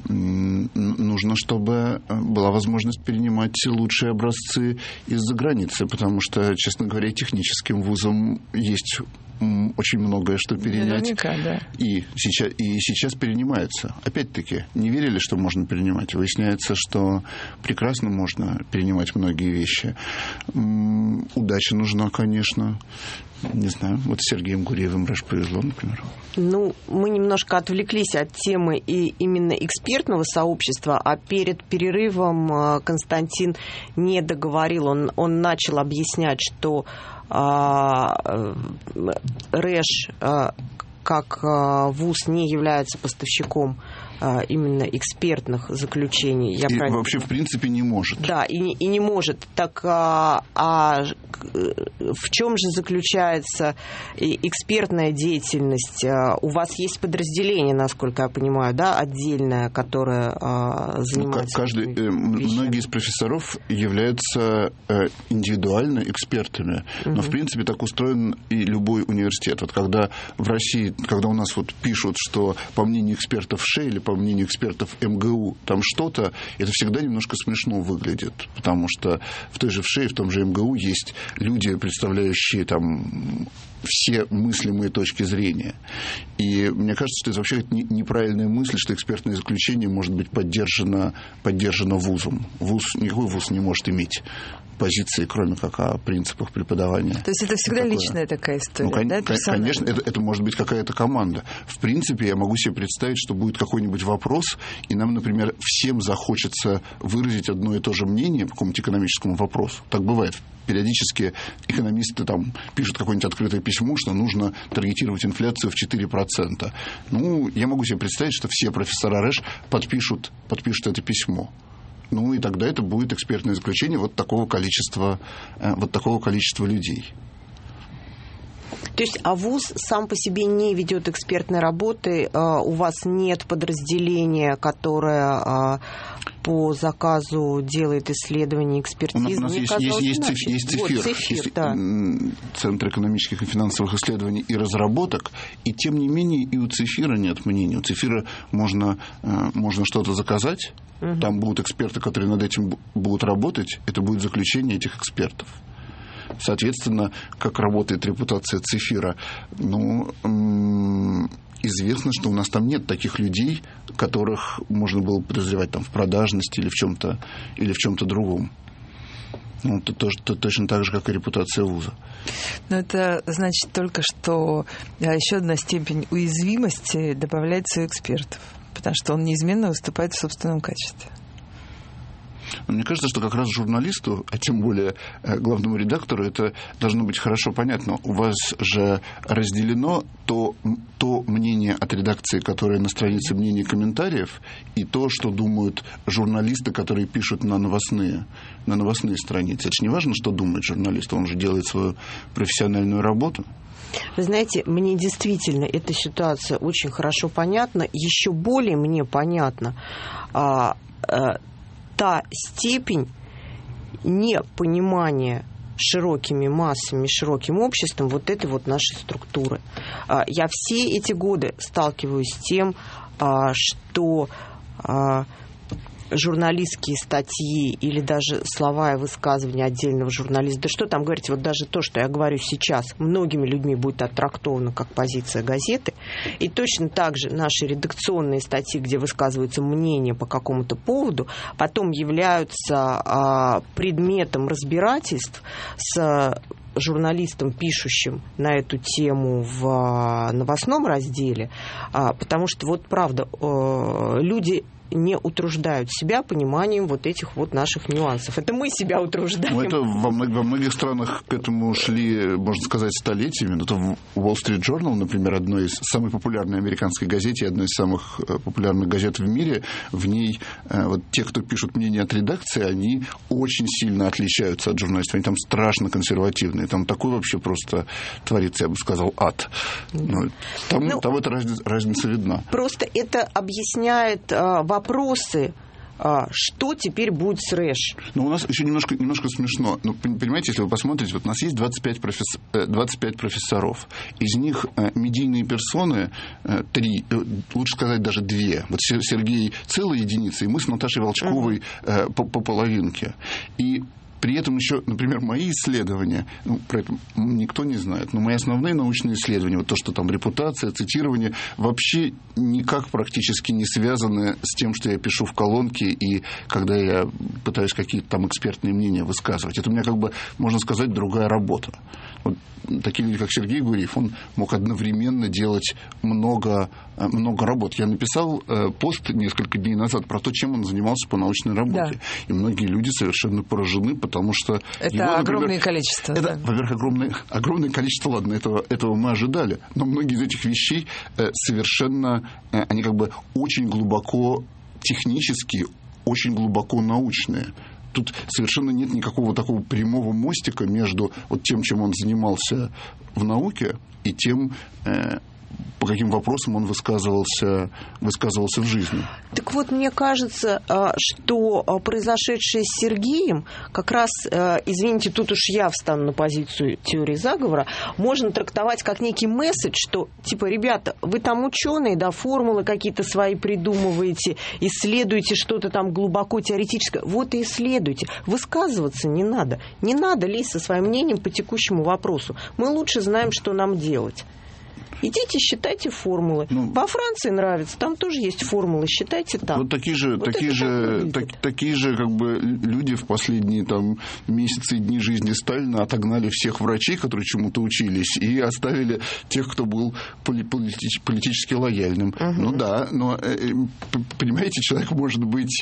нужно, чтобы была возможность перенимать лучшие образцы из-за границы, потому что, честно говоря, техническим вузам есть очень многое, что перенять. Да. И сейчас, и сейчас перенимается. Опять-таки, не верили, что можно перенимать. Выясняется, что прекрасно можно перенимать многие вещи. Удача нужна, конечно. Не знаю, вот с Сергеем Гурьевым раньше повезло, например. Ну, мы немножко отвлеклись от темы и именно экспертного сообщества, а перед перерывом Константин не договорил. Он, он начал объяснять, что а, РЭШ а, как а, вуз не является поставщиком именно экспертных заключений. Я и правильно... вообще, в принципе, не может. Да, и, и не может. Так а, а в чем же заключается экспертная деятельность? У вас есть подразделение, насколько я понимаю, да, отдельное, которое а, занимается... Ну, каждый, э, многие из профессоров являются э, индивидуально экспертами. Угу. Но, в принципе, так устроен и любой университет. Вот когда в России, когда у нас вот пишут, что по мнению экспертов ШЭ или по мнению экспертов МГУ, там что-то, это всегда немножко смешно выглядит, потому что в той же ВШЭ и в том же МГУ есть люди, представляющие там все мыслимые точки зрения. И мне кажется, что это вообще неправильная мысль, что экспертное заключение может быть поддержано, поддержано вузом. Вуз, никакой вуз не может иметь позиции, кроме как о принципах преподавания. То есть это всегда такое. Личная такая история, ну, да, конечно, это, это может быть какая-то команда. В принципе, я могу себе представить, что будет какой-нибудь вопрос, и нам, например, всем захочется выразить одно и то же мнение по какому-нибудь экономическому вопросу. Так бывает. Периодически экономисты там пишут какое-нибудь открытое письмо, что нужно таргетировать инфляцию в четыре процента. Ну, я могу себе представить, что все профессора РЭШ подпишут, подпишут это письмо. Ну, и тогда это будет экспертное заключение вот такого количества, вот такого количества людей. То есть, а вуз сам по себе не ведет экспертной работы, у вас нет подразделения, которое по заказу делает исследования, экспертизы? У нас Мне есть, казалось, есть, есть, есть ЦИФИР, вот, ЦИФИР есть да. Центр экономических и финансовых исследований и разработок, и тем не менее и у ЦИФИРа нет мнения. У ЦИФИРа можно, можно что-то заказать, угу. Там будут эксперты, которые над этим будут работать, это будет заключение этих экспертов. Соответственно, как работает репутация ЦИФИРа, ну, известно, что у нас там нет таких людей, которых можно было подозревать там, в продажности или в чем-то, или в чем-то другом. Ну, это тоже, это точно так же, как и репутация вуза. Но это значит только, что еще одна степень уязвимости добавляется у экспертов, потому что он неизменно выступает в собственном качестве. Мне кажется, что как раз журналисту, а тем более главному редактору, это должно быть хорошо понятно. У вас же разделено то, то мнение от редакции, которое на странице мнений и комментариев, и то, что думают журналисты, которые пишут на новостные, на новостные страницы. Это же не важно, что думает журналист, он же делает свою профессиональную работу. Вы знаете, мне действительно эта ситуация очень хорошо понятна. Еще более мне понятно а, а, та степень непонимания широкими массами, широким обществом вот этой вот нашей структуры. Я все эти годы сталкиваюсь с тем, что журналистские статьи или даже слова и высказывания отдельного журналиста. Да что там говорить, вот даже то, что я говорю сейчас, многими людьми будет оттрактовано как позиция газеты. И точно так же наши редакционные статьи, где высказываются мнения по какому-то поводу, потом являются а, предметом разбирательств с журналистом, пишущим на эту тему в новостном разделе, а, потому что вот правда, э, люди не утруждают себя пониманием вот этих вот наших нюансов. Это мы себя утруждаем. Ну, это во, многих, во многих странах к этому шли, можно сказать, столетиями. Это в Wall Street Journal, например, одной из самой популярной американской газеты, одной из самых популярных газет в мире. В ней вот те, кто пишут мнение от редакции, они очень сильно отличаются от журналистов. Они там страшно консервативные. Там такой вообще просто творится, я бы сказал, ад. Ну, там, ну, там эта разница, разница видна. Просто это объясняет вопрос, вопросы, что теперь будет с РЭШ. Ну, у нас еще немножко, немножко смешно. Ну, понимаете, если вы посмотрите, вот у нас есть двадцать пять, профессор, двадцать пять профессоров. Из них медийные персоны три, лучше сказать, даже две. Вот Сергей целая единица, и мы с Наташей Волчковой uh-huh. по, по половинке. И при этом еще, например, мои исследования, ну, про это никто не знает, но мои основные научные исследования, вот то, что там репутация, цитирование, вообще никак практически не связаны с тем, что я пишу в колонке и когда я пытаюсь какие-то там экспертные мнения высказывать. Это у меня, как бы, можно сказать, другая работа. Вот такие люди, как Сергей Гурьев, он мог одновременно делать много, много работ. Я написал пост несколько дней назад про то, чем он занимался по научной работе. Да. И многие люди совершенно поражены, потому что... Это его, например, огромное количество. Это, да. во-первых, огромное, огромное количество, ладно, этого, этого мы ожидали, но многие из этих вещей совершенно, они как бы очень глубоко технические, очень глубоко научные. Тут совершенно нет никакого такого прямого мостика между вот тем, чем он занимался в науке, и тем, э, по каким вопросам он высказывался, высказывался в жизни. Так вот, мне кажется, что произошедшее с Сергеем, как раз, извините, тут уж я встану на позицию теории заговора, можно трактовать как некий месседж, что, типа, ребята, вы там ученые, да, формулы какие-то свои придумываете, исследуете что-то там глубоко теоретическое. Вот и исследуйте. Высказываться не надо. Не надо лезть со своим мнением по текущему вопросу. Мы лучше знаем, что нам делать. Идите, считайте формулы. Ну, во Франции нравится, там тоже есть формулы, считайте там. Вот такие же, вот такие же, так, такие же как бы люди в последние там месяцы и дни жизни Сталина отогнали всех врачей, которые чему-то учились, и оставили тех, кто был поли- политич- политически лояльным. Угу. Ну да, но, понимаете, человек может быть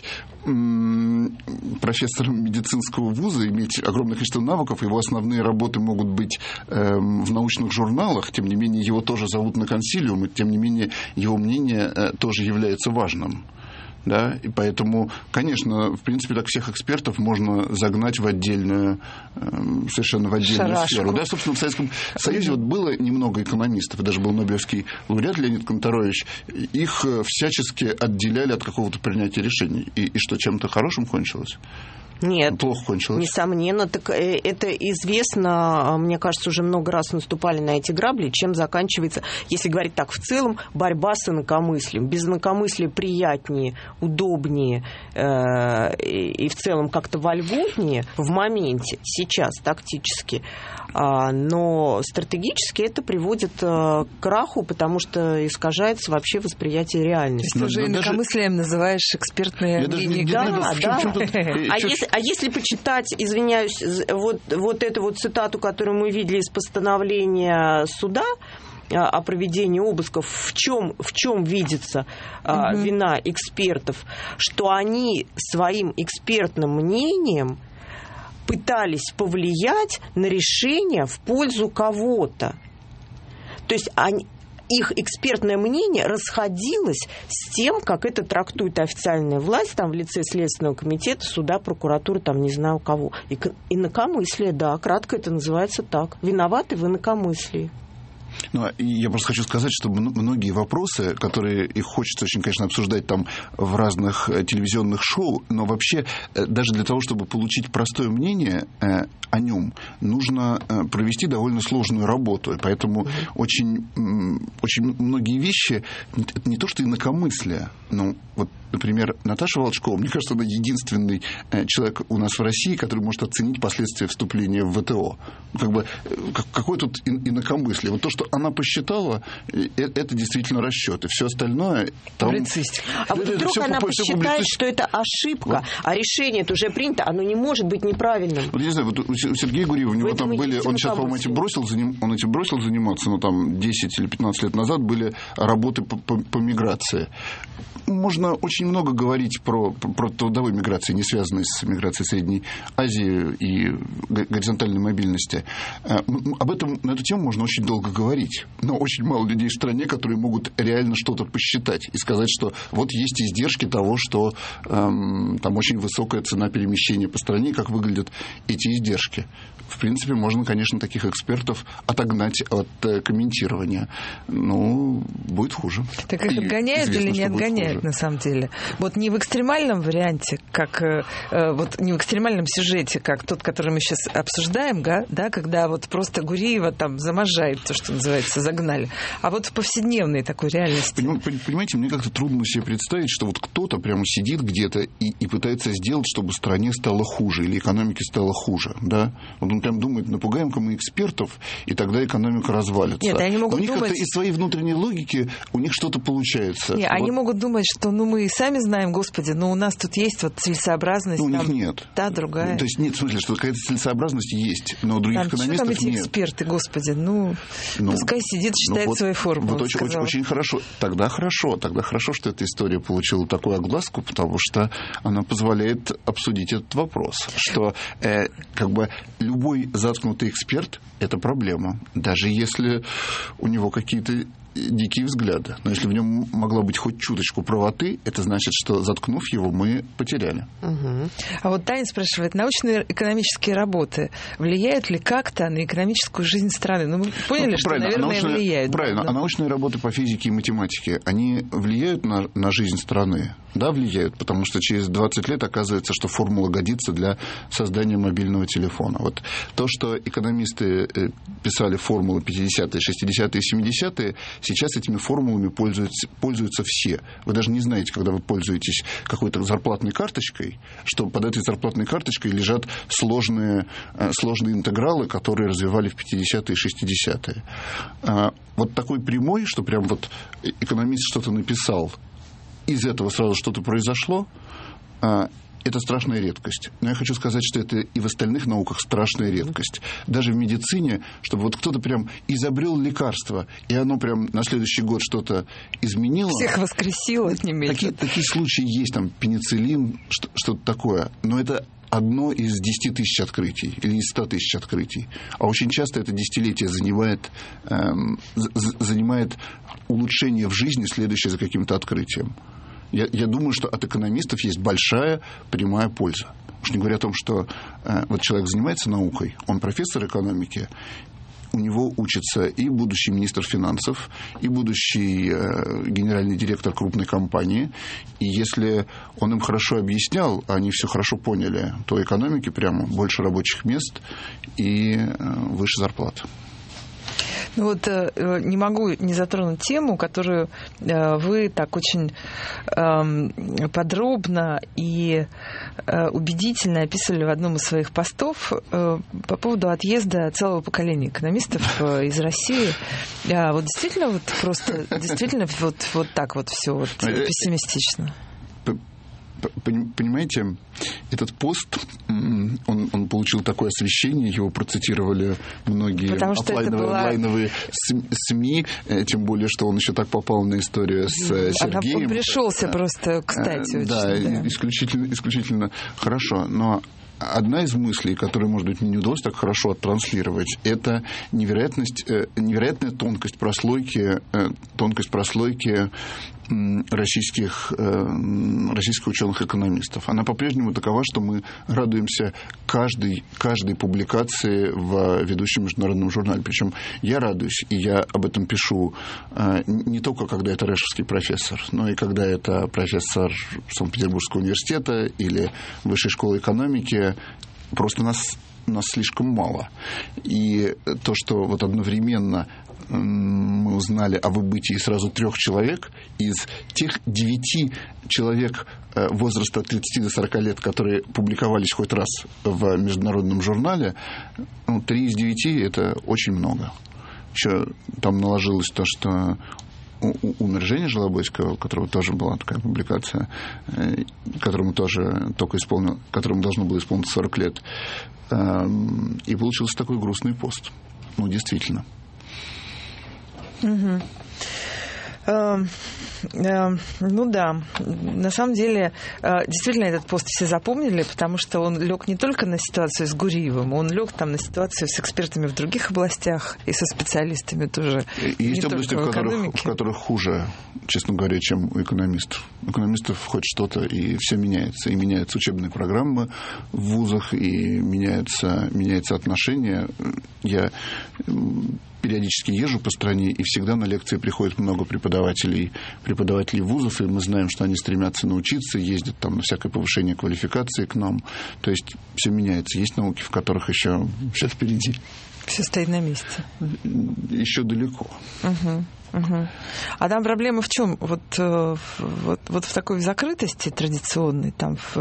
м- профессором медицинского вуза, иметь огромное количество навыков, его основные работы могут быть э, в научных журналах, тем не менее, его тоже зовут на консилиум, и тем не менее его мнение э, тоже является важным. Да? И поэтому, конечно, в принципе, так всех экспертов можно загнать в отдельную, э, совершенно в отдельную Шарашку. Сферу. Да, собственно, в Советском Союзе вот было немного экономистов, и даже был Нобелевский лауреат Леонид Канторович, их всячески отделяли от какого-то принятия решений. И, и что, чем-то хорошим кончилось? Нет, плохо кончилось. Несомненно, так это известно, мне кажется, уже много раз наступали на эти грабли, чем заканчивается, если говорить так в целом, борьба с инакомыслием. Без инакомыслия приятнее, удобнее э, и в целом как-то вольготнее в моменте, сейчас, тактически. А, но стратегически это приводит а, к краху, потому что искажается вообще восприятие реальности. То есть ты уже инакомыслием даже... называешь экспертные мнения. Да, да. А если, а если почитать, извиняюсь, вот, вот эту вот цитату, которую мы видели из постановления суда о проведении обысков, в чем, в чем видится а, угу. вина экспертов, что они своим экспертным мнением пытались повлиять на решение в пользу кого-то. То есть они, их экспертное мнение расходилось с тем, как это трактует официальная власть там, в лице Следственного комитета, суда, прокуратуры, там не знаю кого. И, инакомыслие, да, кратко это называется так. Виноваты в инакомыслии. Ну, я просто хочу сказать, что многие вопросы, которые их хочется очень, конечно, обсуждать там в разных телевизионных шоу, но вообще даже для того, чтобы получить простое мнение о нем, нужно провести довольно сложную работу. И поэтому mm-hmm. очень, очень многие вещи, это не то, что инакомыслие, но вот, например, Наташа Волчкова, мне кажется, она единственный человек у нас в России, который может оценить последствия вступления в ВТО. Как бы, какое тут инакомыслие? Вот то, что она посчитала, это действительно расчеты. Все остальное... Там... А вот вдруг все она посчитает, что это ошибка, вот. А решение это уже принято, оно не может быть неправильным. Вот я не знаю, вот у Сергея Гурьева, у него там были... Он сейчас, по-моему, этим бросил, заним... он этим бросил заниматься, но там десять или пятнадцать лет назад были работы по, по, по миграции. Можно очень много говорить про, про трудовой миграции, не связанной с миграцией Средней Азии и горизонтальной мобильности. Об этом, на эту тему можно очень долго говорить. Но очень мало людей в стране, которые могут реально что-то посчитать и сказать, что вот есть издержки того, что эм, там очень высокая цена перемещения по стране, как выглядят эти издержки. В принципе, можно, конечно, таких экспертов отогнать от э, комментирования. Но будет хуже. Так их отгоняют или не отгоняют, на самом деле? Вот не в экстремальном варианте, как э, вот не в экстремальном сюжете, как тот, который мы сейчас обсуждаем, да, да, когда вот просто Гуриева там заможает, то, что называется, загнали. А вот в повседневной такой реальности. Понимаете, мне как-то трудно себе представить, что вот кто-то прямо сидит где-то и, и пытается сделать, чтобы стране стало хуже или экономике стало хуже, да? Вот он прям думает, напугаем-ка мы экспертов, и тогда экономика развалится. Нет, они могут у них думать... как-то из своей внутренней логики у них что-то получается. Нет, вот. Они могут думать, что ну мы и сами знаем, господи, но у нас тут есть вот целесообразность. Ну, у там, них нет. Та, другая. Ну, то есть нет, в смысле, что какая-то целесообразность есть, но у других там, экономистов что там эти нет. Эксперты, господи, ну, ну пускай сидит, считает ну, вот, свои формулы. Вот очень, очень, очень хорошо. Тогда хорошо. Тогда хорошо, что эта история получила такую огласку, потому что она позволяет обсудить этот вопрос. Что э, как бы любой заткнутый эксперт – это проблема. Даже если у него какие-то дикие взгляды. Но если в нем могла быть хоть чуточку правоты, это значит, что, заткнув его, мы потеряли. Угу. А вот Таня спрашивает, научные экономические работы влияют ли как-то на экономическую жизнь страны? Ну, мы поняли, ну, что, наверное, а научные, влияют. Правильно. Да? А научные работы по физике и математике, они влияют на, на жизнь страны? Да, влияют, потому что через двадцать лет оказывается, что формула годится для создания мобильного телефона. Вот то, что экономисты писали формулы пятидесятые, шестидесятые, семидесятые, сейчас этими формулами пользуются, пользуются все. Вы даже не знаете, когда вы пользуетесь какой-то зарплатной карточкой, что под этой зарплатной карточкой лежат сложные, сложные интегралы, которые развивали в пятидесятые и шестидесятые. Вот такой прямой, что прям вот экономист что-то написал, из этого сразу что-то произошло, это страшная редкость. Но я хочу сказать, что это и в остальных науках страшная редкость. Даже в медицине, чтобы вот кто-то прям изобрел лекарство, и оно прям на следующий год что-то изменило. Всех воскресило, не меньше. Такие, такие случаи есть, там, пенициллин, что- что-то такое. Но это одно из десяти тысяч открытий или из ста тысяч открытий. А очень часто это десятилетие занимает, эм, з- занимает улучшение в жизни, следующее за каким-то открытием. Я, я думаю, что от экономистов есть большая прямая польза. Уж не говоря о том, что э, вот человек занимается наукой, он профессор экономики, у него учится и будущий министр финансов, и будущий э, генеральный директор крупной компании. И если он им хорошо объяснял, а они все хорошо поняли, то экономике прямо больше рабочих мест и э, выше зарплат. Ну вот э, не могу не затронуть тему, которую э, вы так очень э, подробно и э, убедительно описывали в одном из своих постов э, по поводу отъезда целого поколения экономистов э, из России. А вот действительно вот просто действительно вот, вот так вот все вот пессимистично. Понимаете, этот пост, он, он получил такое освещение, его процитировали многие офлайновые, была... онлайновые СМИ, тем более, что он еще так попал на историю с Сергеем. Он пришелся просто кстати. Очень, да, да. Исключительно, исключительно хорошо, но одна из мыслей, которую, может быть, мне не удалось так хорошо оттранслировать, это невероятность, невероятная тонкость прослойки, тонкость прослойки российских, российских ученых-экономистов. Она по-прежнему такова, что мы радуемся каждой, каждой публикации в ведущем международном журнале. Причем я радуюсь, и я об этом пишу не только когда это рэшевский профессор, но и когда это профессор Санкт-Петербургского университета или Высшей школы экономики. Просто нас, нас слишком мало. И то, что вот одновременно мы узнали о выбытии сразу трех человек из тех девяти человек возраста от тридцати до сорока лет, которые публиковались хоть раз в международном журнале, ну, три из девяти – это очень много. Еще там наложилось то, что умер Женя Желобойского, у которого тоже была такая публикация, которому тоже только исполнил, которому должно было исполниться сорок лет. И получился такой грустный пост. Ну, действительно. Угу. Э, э, ну да, на самом деле, э, действительно этот пост все запомнили, потому что он лег не только на ситуацию с Гуриевым, он лег там на ситуацию с экспертами в других областях и со специалистами тоже. И есть области, в, в, которых, в которых хуже, честно говоря, чем у экономистов. У экономистов хоть что-то, и все меняется. И меняются учебные программы в вузах, и меняются, меняются отношения. Я периодически езжу по стране, и всегда на лекции приходит много преподавателей, преподавателей вузов, и мы знаем, что они стремятся научиться, ездят там на всякое повышение квалификации к нам. То есть все меняется. Есть науки, в которых еще все впереди. Все стоит на месте. Еще далеко. Угу. Угу. А там проблема в чем? Вот, вот, вот в такой закрытости традиционной, там в,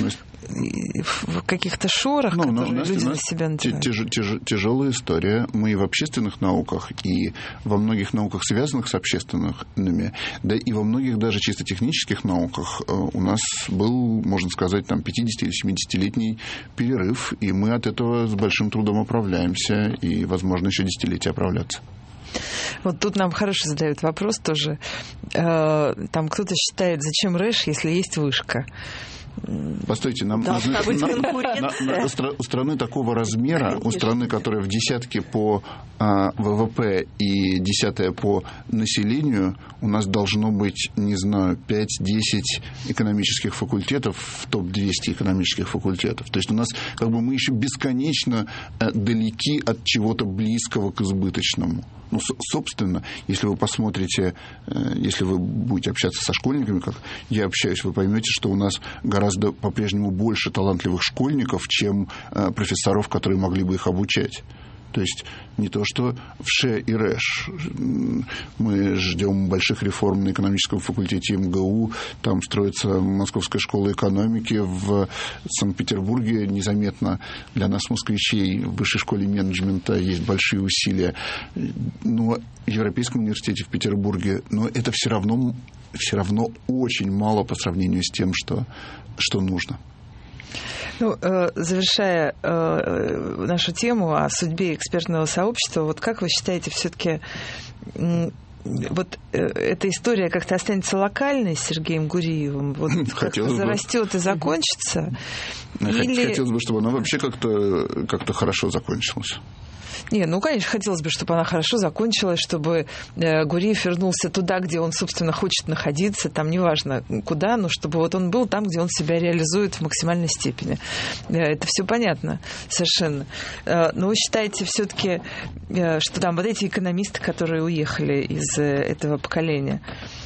в каких-то шорах, ну, которые люди для себя надевают. Тяж, тяж, тяжелая история. Мы и в общественных науках, и во многих науках, связанных с общественными, да и во многих даже чисто технических науках у нас был, можно сказать, там пятидесяти- или семидесятилетний перерыв, и мы от этого с большим трудом оправляемся, и, возможно, еще десятилетия оправляться. Вот тут нам хороший задают вопрос тоже. Там кто-то считает, зачем рэш, если есть вышка? Постойте, нам нужны, на, на, на, у страны такого размера, конечно, у страны, которая в десятке по а, ВВП и десятая по населению, у нас должно быть, не знаю, пять-десять экономических факультетов в топ двести экономических факультетов. То есть у нас как бы мы еще бесконечно а, далеки от чего-то близкого к избыточному. Ну, собственно, если вы посмотрите, если вы будете общаться со школьниками, как я общаюсь, вы поймете, что у нас гораздо по-прежнему больше талантливых школьников, чем профессоров, которые могли бы их обучать. То есть не то, что в ШЭ и РЭШ. Мы ждем больших реформ на экономическом факультете МГУ. Там строится Московская школа экономики. В Санкт-Петербурге незаметно для нас, москвичей, в Высшей школе менеджмента есть большие усилия. Но в Европейском университете в Петербурге, но это все равно, все равно очень мало по сравнению с тем, что, что нужно. Ну, завершая нашу тему о судьбе экспертного сообщества, вот как вы считаете, все-таки вот эта история как-то останется локальной с Сергеем Гуриевым? Вот как-то зарастет и закончится? Или... Хотелось бы, чтобы она вообще как-то, как-то хорошо закончилась. Не, ну, конечно, хотелось бы, чтобы она хорошо закончилась, чтобы э, Гуриев вернулся туда, где он, собственно, хочет находиться, там неважно куда, но чтобы вот он был там, где он себя реализует в максимальной степени. Э, это все понятно совершенно. Э, но вы считаете все-таки, э, что там вот эти экономисты, которые уехали из э, этого поколения,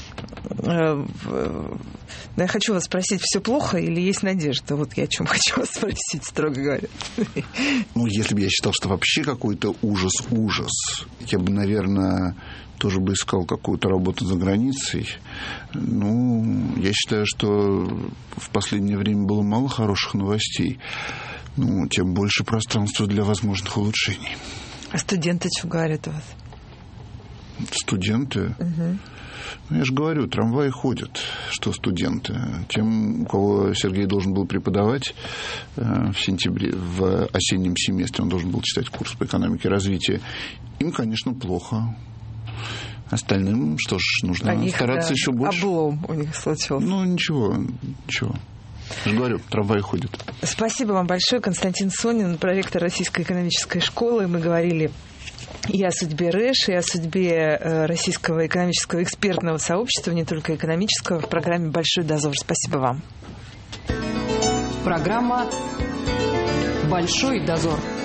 э, э, я хочу вас спросить, все плохо или есть надежда? Вот я о чем хочу вас спросить, строго говоря. Ну, если бы я считал, что вообще какой-то ужас-ужас, я бы, наверное, тоже бы искал какую-то работу за границей. Ну, я считаю, что в последнее время было мало хороших новостей. Ну, тем больше пространства для возможных улучшений. А студенты что говорят у вас? Студенты? Угу. Ну, я же говорю, трамваи ходят, что студенты. Тем, у кого Сергей должен был преподавать в сентябре, в осеннем семестре, он должен был читать курс по экономике развития, им, конечно, плохо. Остальным, что ж, нужно а стараться еще больше. Облом у них случился. Ну, ничего, ничего. Я же говорю, трамваи ходят. Спасибо вам большое. Константин Сонин, проректор Российской экономической школы. Мы говорили и о судьбе РЭШ, и о судьбе российского экономического экспертного сообщества, не только экономического, в программе «Большой дозор». Спасибо вам. Программа «Большой дозор».